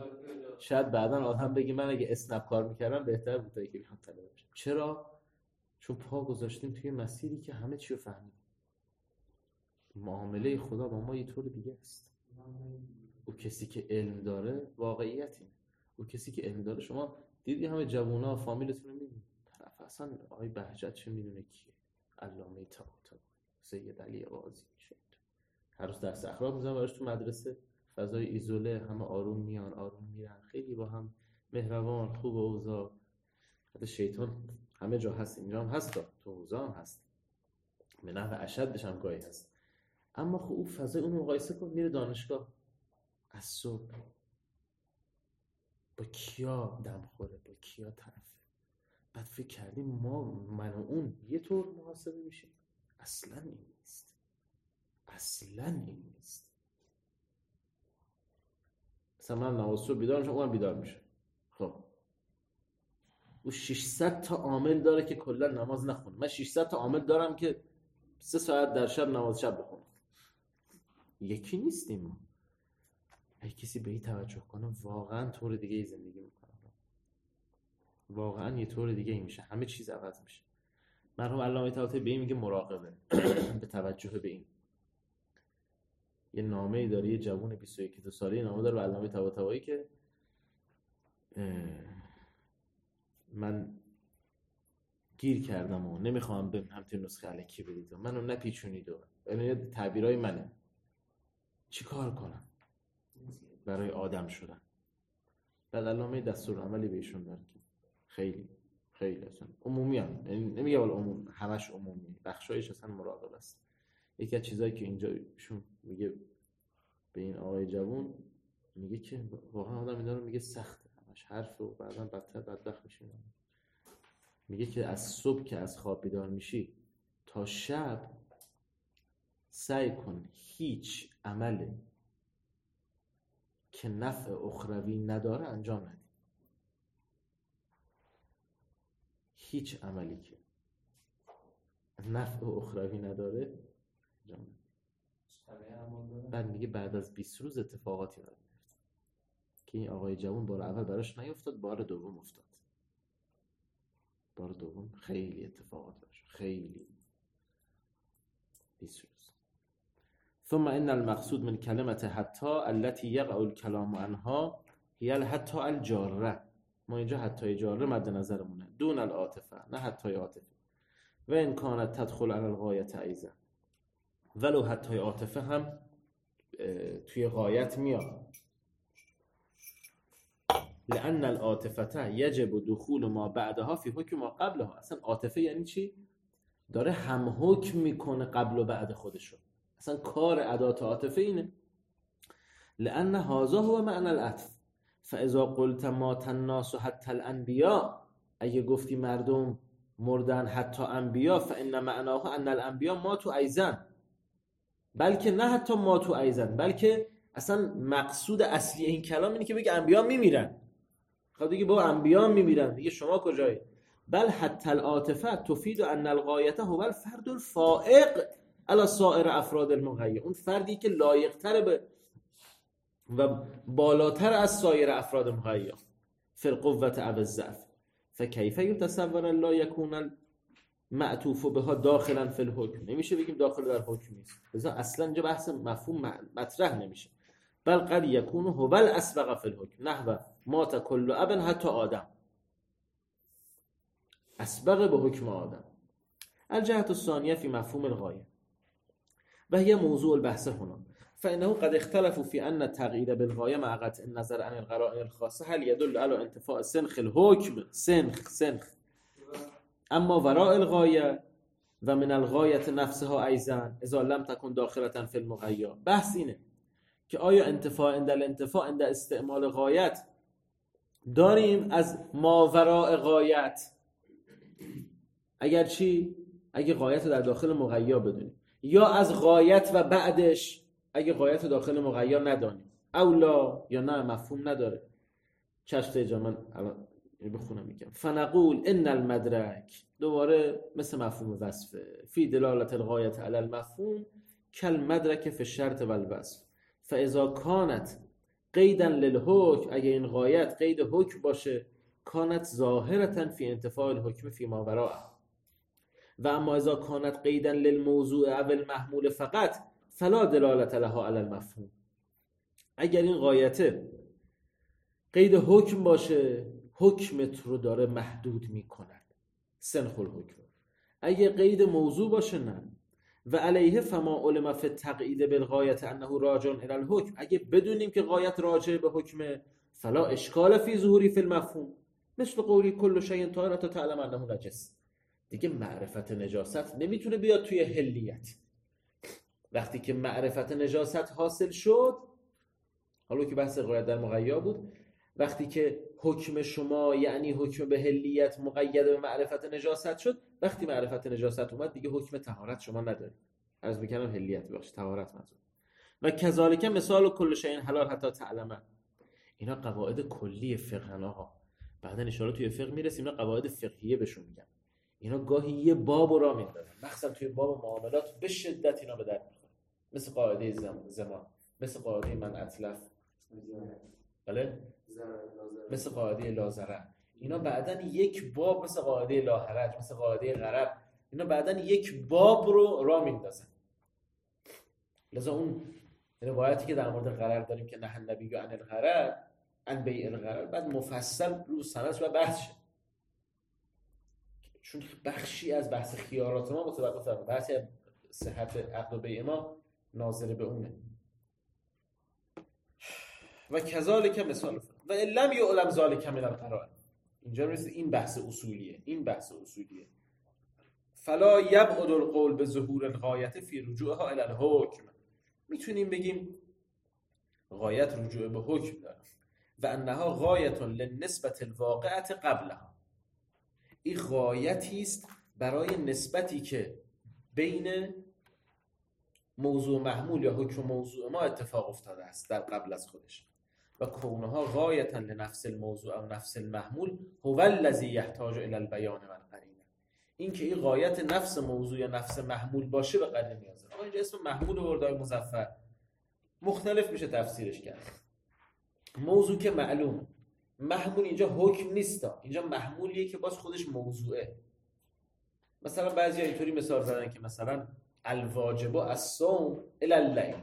من اگه اسنپ کار میکردم بهتر بود تا که بیام طلبه بشم. چرا؟ چون پا گذاشتیم توی مسیری که همه چی رو فهمیدیم. معامله خدا با ما یه طور دیگه است. او کسی که علم داره واقعیتی، او کسی که علم داره، شما دیدی همه جوونا فامیلتون رو میدونید، طرف اصلا آقای بهجت چه میدونه کیه، علامه طباطبایی، سید علی قاضی، هر روز درس اخلاق میذارم براش تو مدرسه، فضای ایزوله، همه آروم میان آروم میرن، خیلی با هم مهربان، خوب اوضاع. حتی شیطان همه جا هست، اینجا هم هست، تو اوضاع هم هست، به نحو اشدش هم گاهی هست. اما خب اون فضای اون مقایسه کن، میره دانشگاه از صبح با کیا دم خوره، با کیا طرفه، بعد فکر کردیم من و اون یه طور محاسبه میشیم. اصلا این نیست، اصلا این نیست. مثلا من نماز صبح بیدار میشم، اونم بیدار میشه، خب او 600 تا عامل داره که کلا نماز نخونه. من 600 تا عامل دارم که 3 ساعت در شب نماز شب بخونم. یکی نیستیم ما. اگه کسی به این توجه کنه واقعا طور دیگه ای زندگی میکنه، واقعا یه طور دیگه ای میشه، همه چیز عوض میشه. مرحوم علامه طباطبایی به این میگه مراقبه. به توجه به این یه نامه‌ای داره، یه جوون 21 ساله نامه داره به علامه طباطبایی که من گیر کردم و نمیخوام به همین نسخه الکی بدید و منو نپیچونید و یعنی تعبیرای منه، چی کار کنم برای آدم شدن. بعد علامه دستورالعملی بهشون داره که خیلی خیلی اصلا عمومی هم، یعنی نمیگه ولی عموم، همش عمومی، بخشایش اصلا مراقبه است. یکی از چیزایی که اینجا ایشون میگه به این آقای جوون، میگه که واقعا آدم اینا رو میگه سخته، همش حرف و بعداً بدتر بدبخت میشه. میگه که از صبح که از خواب بیدار میشی تا شب سعی کن هیچ عمل که نفع اخروی نداره انجام ندی. هیچ عملی که نفع اخروی نداره انجام ندی. بعد میگه بعد از 20 روز اتفاقاتی برای میفته که این آقای جوان بار اول براش نیفتاد، بار دوم افتاد. بار دوم خیلی اتفاقات براش، خیلی 20 روز. ثم ان المقصود من کلمه حتی التي يقع الكلام عنها هي الحتی الجاره. ما اینجا حتی جاره مد نظرمونه، دون العاطفه، نه حتی عاطفه. و ان كانت تدخل على الغایه ایضا، ولو حتی عاطفه هم توی غایت میاد. لأن العاطفه یجب دخول ما بعدها فی حکم ما قبلها. اصلا عاطفه یعنی چی؟ داره هم حکم میکنه قبل و بعد خودشو. اصلا کار ادات عاطفه اینه. لأن هذا هو معنی العطف. فاذا قلت مات الناس حتی الانبیاء، اگه گفتی مردم مردن حتی انبیا، فان معناه ان الانبیاء ماتوا ایضا. بلکه نه حتی ماتوا ایضا، بلکه اصلا مقصود اصلی این کلام اینه که بگه انبیا میمیرن. خب دیگه با انبیا میمیرن دیگه شما کجایی؟ بل حتی العاطفه تفید ان الغایه هو الفرد الفائق علی سایر افراد المغیر. اون فردی که لایق‌تر به و بالاتر از سایر افراد مغیر فی القوة او الضعف. فکیف یتصور لا یکون المعطوف بها داخلا فی الحکم. نمیشه بگیم داخل در حکم نیست، لذا اصلا اینجا بحث مفهوم مطرح نمیشه. بل قد یکون هو الاسبق فی الحکم نحو مات کل اب حتی آدم، اسبق به حکم آدم. الجهة الثانیه فی مفهوم الغایه و هي موضوع البحث هنا. فإنه قد اختلفوا في أن التغيير بالغاية مع قطع النظر عن القرائن الخاصة هل يدل على انتفاء سنخ الحكم سنخ اما وراء الغاية و من الغاية نفسها أيضا إذا لم تكن داخلة في المغاية. بحث اینه که آیا انتفاع عند الانتفاع عند استعمال غایت داریم از ما وراء غایت، اگر چی؟ اگه غایت رو در داخل مغیا بدونیم، یا از غایت و بعدش اگه غایت رو داخل مغیا ندانیم. اولا یا نه مفهوم نداره. چشم جا من الان بخونم میگم فنقول ان المدرک دوباره مثل مفهوم وصفه فی دلالت الغایت علی المفهوم کل مدرک فی الشرط و الوصف فاذا کانت قیدا للحکم اگه این غایت قید حکم باشه کانت ظاهرتا فی انتفاع الحکم فی ما وراءه و اما اذا کانت قیدا للموضوع او المحمول فقط فلا دلالت لها علی المفهوم اگر این غایته قید حکم باشه حکمت رو داره محدود میکند سنخ الحکم اگه قید موضوع باشه نه و علیه فما علم فی التقیید بالغایت انه راجع الی الحکم اگه بدونیم که غایت راجع به حکم فلا اشکال فی ظهوری فی المفهوم مثل قولی کل شیء طاهر حتی تعلم انه نجس دیگه معرفت نجاست نمیتونه بیاد توی حلیت وقتی که معرفت نجاست حاصل شد حالا که بحث غایت در مغیا بود وقتی که حکم شما یعنی حکم به حلیت مقید به معرفت نجاست شد وقتی معرفت نجاست اومد دیگه حکم طهارت شما نداری عرض میکنم حلیت باشه طهارت منظور و کذالک مثال کل شیء حلال حتی تعلمه اینا قواعد کلی فقه ها بعدا ان شاء الله توی فقه میرسیم اینا قواعد فقهیه بهشون میگن اینا گاهی یه باب رو میندازن مخصوصا توی باب معاملات به شدت اینا به درد میخوره مثل قاعده زمان مثل قاعده من اتلف بله مثل قاعده لا ضرر اینا بعدن یک باب مثل قاعده لا حرج مثل قاعده غرب اینا بعدن یک باب رو را میندازن لذا اون روایتی که در مورد غرر داریم که نهی النبی عن الغرر عن بیع الغرر بعد مفصل رو سندش و بحث شد چون بخشی از بحث خیارات ما متوقف داره بحث صحت عقد و بیع ما ناظر به اونه و کذالک مثال و لم یعلم ذلک من القرائن اینجا میرسه این بحث اصولیه فلا یبعد القول به ظهور الغایت فی رجوعها الی الحکم میتونیم بگیم غایت رجوع به حکم داره و انها غایت للنسبت الواقعه قبلها این غایتی است برای نسبتی که بین موضوع محمول یا حکم موضوع ما اتفاق افتاده است در قبل از خودش و کونها غایتا لنفس الموضوع او نفس المحمول هو الذی یحتاج الی البیان و القرینه این که این غایت نفس موضوع یا نفس محمول باشه به قرینه نیازه اما اینجا اسم محمول وردای مظفر مختلف میشه تفسیرش کرد موضوع که معلوم محمول اینجا حکم نیستا اینجا محمولیه که باز خودش موضوعه مثلا بعضی اینطوری مثال زدن که مثلا الواجب الصوم الی اللیل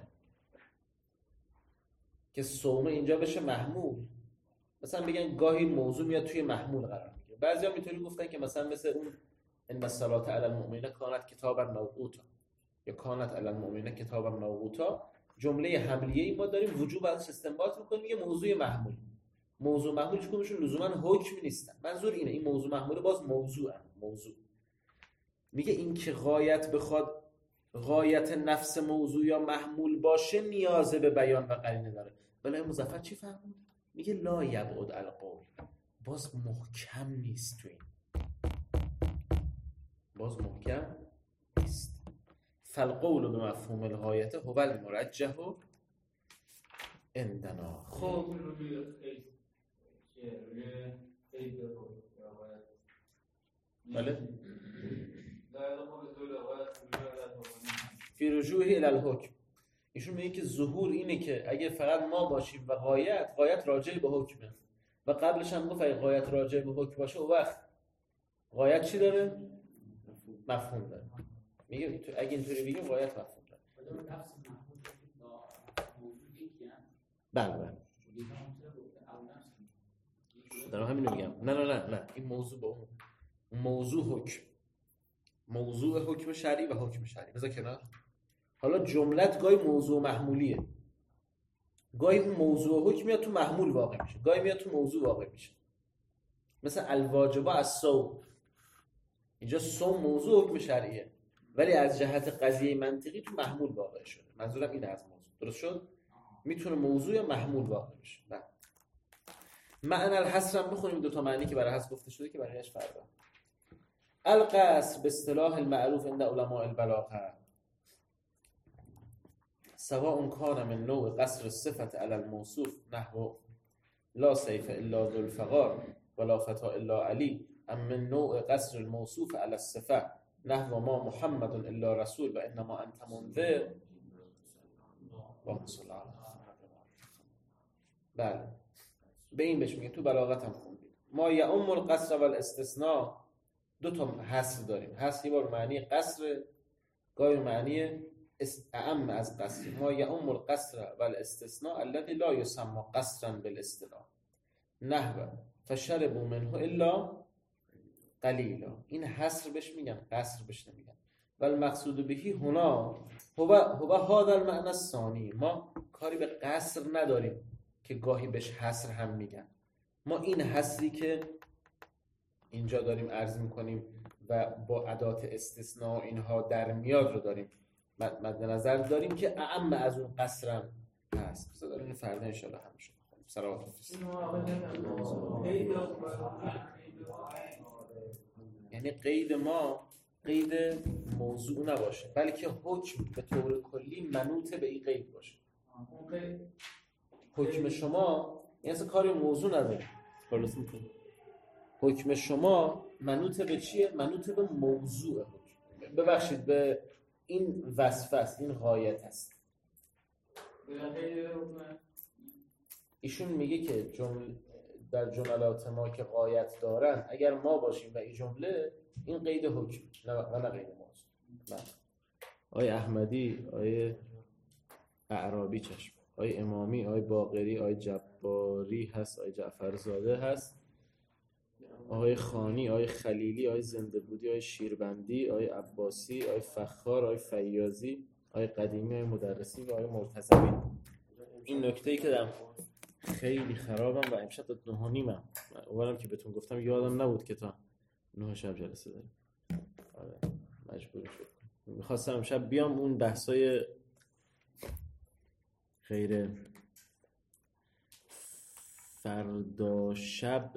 که صوم اینجا بشه محمول مثلا بگن گاهی موضوع میاد توی محمول قرار میگیره بعضیا اینطوری گفتن که مثلا مثل اون ان الصلاه علی المؤمنین کانت کتابا موقوتا یا کانت علی المؤمنین کتابا موقوتا جمله حملیه‌ای ما داریم وجوب ازش استنباط می‌کنیم میگه موضوع محمول موضوع محمول کدومشون لزوما حکم نیستن منظور اینه این موضوع محمول باز موضوع میگه این که غایت بخواد غایت نفس موضوع یا محمول باشه نیازه به بیان و قرینه داره بلای مظفر چی فهمید؟ میگه لا یبعد القول باز محکم نیست تو این فالقول به مفهوم الغایت هو المرجح عندنا خب بله فی رجوعه الی الحکم ایشون میگه که ظهور اینه که اگه فقط ما باشیم و غایت راجع به حکمه و قبلش هم گفت اگه غایت راجع به حکم باشه اون وقت غایت چی داره؟ مفهوم داره میگه اگه اینطوری بگیم غایت مفهوم داره بله دارم همین رو میگم نه این موضوع با اون موضوع حکم شرعی و حکم شرعی بذار کنار حالا جملت گاهی موضوع محمولیه گاهی اون موضوع حکم میاد تو محمول واقع میشه گاهی میاد تو موضوع واقع میشه مثل الواجب الصوم اینجا صوم موضوع حکم شرعیه ولی از جهت قضیه منطقی تو محمول واقع شده منظورم اینه از موضوع درست شد میتونه موضوع یا محمول واقع بشه نه معنی الحصر هم بخونیم دو تا معنی که برای حصر گفته شده که برایش فرق داره القصر به اصطلاح المعروف عند علماء البلاغه سواء کان من نوع قصر الصفة علی الموصوف نحو لا سیف الا ذو الفقار ولا فتا الا علی ام من نوع قصر الموصوف علی الصفه نحو ما محمد الا رسول و انما انت منذر. بله به این بهش میگه تو بلاغت هم خوندید. ما یعم القصر و الاستثناء، دو تا حصر داریم. حصر یه بار معنی قصر، گاهی معنی اعم از قصر. ما یعم القصر و الاستثناء الذي لا یسمى قصرا بالاصطلاح نحو فشربوا منه الا قلیلا. این حصر بهش میگن، قصر بهش نمیگن. و المقصود بهی هنا هو هذا المعنى الثانی. ما کاری به قصر نداریم که گاهی بهش حصر هم میگن. ما این حصری که اینجا داریم عرض میکنیم و با ادات استثناء اینها در میاد رو داریم مد نظر داریم که اعم از اون قصرم هست. بذار داریم فردا انشاءالله هم شد. صلوات یعنی قید ما قید موضوع نباشه، بلکه حکم به طور کلی منوط به این قید باشه. حکم شما این اصلا کاری موضوع نداره. حکم شما منوط به چیه؟ منوط به موضوع حکم. ببخشید به این وصف است، این غایت است. ایشون میگه که در جملات ما که غایت دارن اگر ما باشیم و این جمله، این قید حکم و نه قید موضوع. آی احمدی، آی اعرابی چشم، آی امامی، آی باقری، آی جباری هست، آی جعفرزاده هست، آی خانی، آی خلیلی، آی زنده‌بودی، آی شیربندی، آی عباسی، آی فخار، آی فیاضی، آی قدیمی، آی مدرسی و آی مرتضوی. این نکته‌ای که دارم خیلی خرابم و امشب تا 9:30 اولم که بهتون گفتم یادم نبود که تا 9 شب جلسه داریم. آره مجبور شدم. میخواستم امشب بیام اون بحثای غیر فردا شب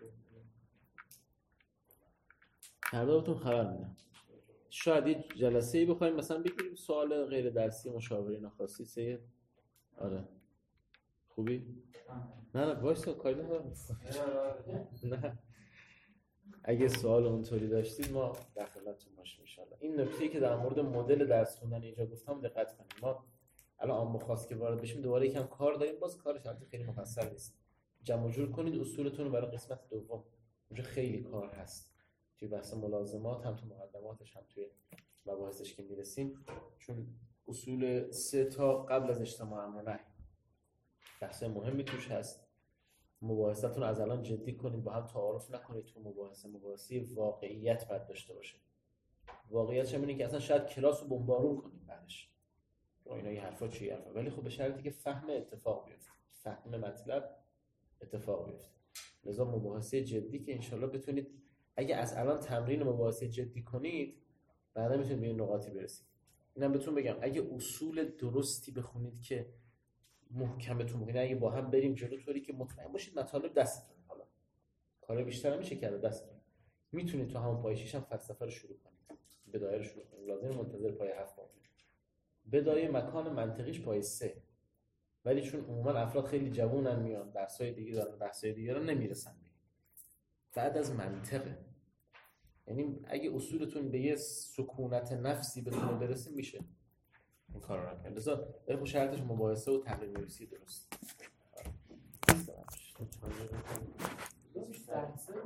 فردا بهتون خبر میدم. شاید یه جلسه‌ای بخوایم مثلا بگیریم سوال غیر درسی مشاورین خاصی سید. آره خوبی؟ نه وایسا کاری ندارم. نه اگه سوال اونطوری داشتید ما در خدمتتون باشیم ان شاءالله. این نکته‌ای که در مورد مدل درس خوندن اینجا گفتم دقت کنید. ما الان عام خاص که وارد بشیم دوباره یکم کار داریم، باز کارش البته خیلی مفصل نیست. جمع جور کنید اصولتون رو برای قسمت دوم. اونجا خیلی کار هست. توی بحث ملازمات هم تو مقدماتش هم توی مباحثش که میرسیم، چون اصول 3 تا قبل از اجتماع امر و نهی بحث مهمی توش هست. مباحثتون از الان جدی کنید، با هم تعارف نکنید تو مباحثه واقعیت باید داشته باشه. واقعیتش اینه که اصلا شاید کلاس رو بمبارون کنید بعدش اینا این حرفا چیه حرفا، ولی خب به شرطی که فهم اتفاق بیفته، فهم مطلب اتفاق بیفته. لذا مباحثه جدی که انشالله بتونید اگه از الان تمرین مباحثه جدی کنید بعدا میتونید به این نقاطی برسید. اینم بهتون بگم اگه اصول درستی بخونید که محکمتون بگید، اگه با هم بریم جلو طوری که مطمئن باشید مطالب دستتون، حالا کار بیشتر میشه کرد دستتون، میتونید تو همون پای 6 هم فلسفه رو شروع کنید، بدایه رو شروع کنید. لازم منتظر پای 7 باشید. بدایه مکان منطقیش پای 3، ولی چون عموما افراد خیلی جوونن میان درسای دیگه دارن، بحثای دیگه رو نمیرسن بعد از منطقه. یعنی اگه اصولتون به یه سکونت نفسی بتونه برسه میشه این کار رو کرد. لذا برای شرطش مباحثه و تحلیل نویسی درست.